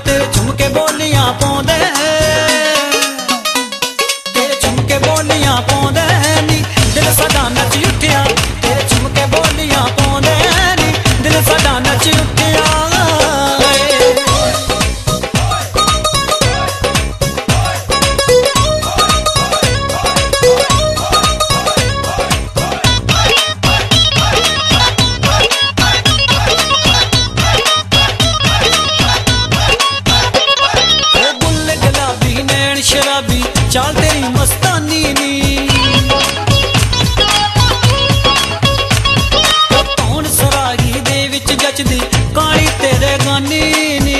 तेरे झुमके बोलियां पाउंदे, तेरे झुमके बोलियां पाउंदे नी दिल साडा नच उठिया, तेरे झुमके बोलियां पाउंदे नी दिल साडा नच उठिया। शराबी चाल तेरी मस्तानी नी, कौन सरागी दे विच जचदी काली तेरे गानी नी।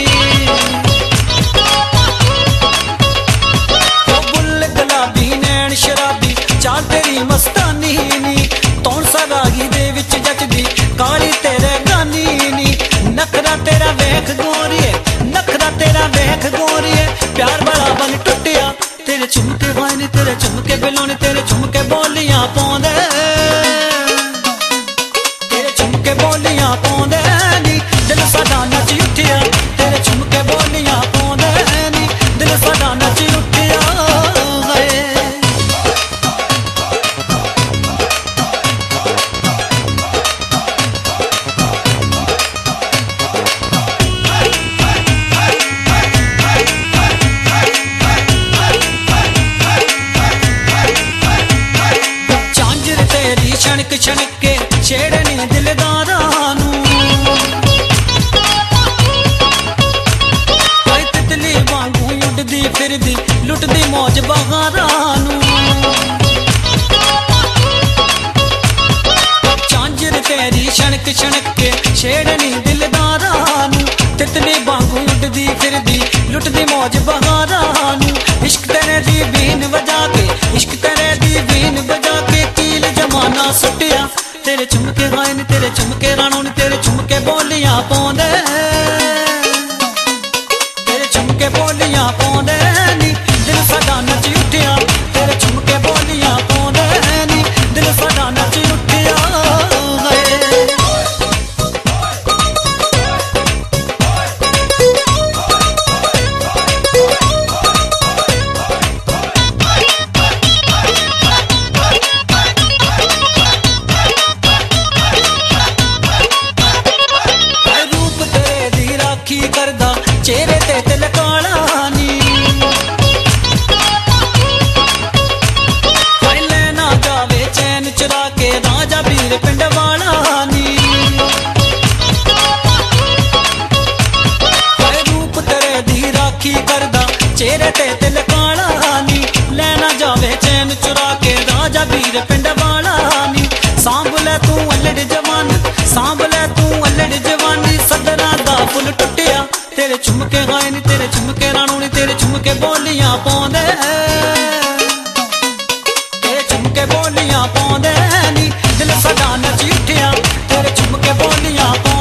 बुल गुलाबी नैन शराबी चाल तेरी मस्तानी नी, कौन सरागी दे विच जचदी काली तेरे गानी नी। नखरा तेरा वेख गोरिए, नखरा तेरा वेख गोरिए, प्यार बड़ा बन टुटिया, तेरे झुमके वायने तेरे झुमके बिलोने तेरे झुमके बोलियां पाउंदे, तेरे झुमके बोलियां पाउंदे नी दिल साडा नच उठिया, तेरे झुमके बोलियां पाउंदे नी दिल साडा नच उठिया। छणक छणक के छेड़ने दिलदारा नू, कोई तितली वांगू उड़दी फिरदी लुटदी मौज बहारा नू। झांझर तेरी छणक छणक के छेड़ने दिलदारा नू, तितली वांगू उड़दी फिरदी लुटदी मौज बहारा नू। इश्क तेरे दी बीन बजा के, इश्क तेरे दी बीन बजा के कील जमाना सुटिया, तेरे झुमके गायन तेरे झुमके राणो ने तेरे झुमके बोलियां पाउंदे, तेरे झुमके बोलियां पाउंदे नी दिल साडा नच उठिया, तेरे झुमके बोलियां पाउंदे नी दिल साडा नच उठिया। करदा चेहरे ते तिल काला नी, लेना जावे चैन चुरा के राजा बीर पिंड वाला नी। रूप तेरे दी राखी करदा चेहरे ते तिल काला नी, लेना जावे चैन चुरा के राजा बीर पिंड वाला नी। सांभ ले तू अल्लड़ जवानी, सांभ ले तू अल्लड़ जवानी, सदरा दा फुल टुटिया, तेरे झुमके गायन तेरे झुमके राणो ने तेरे झुमके बोलियां पाउंदे, तेरे झुमके बोलियां पाउंदे नी दिल साडा नच उठिया, तेरे झुमके बोलियां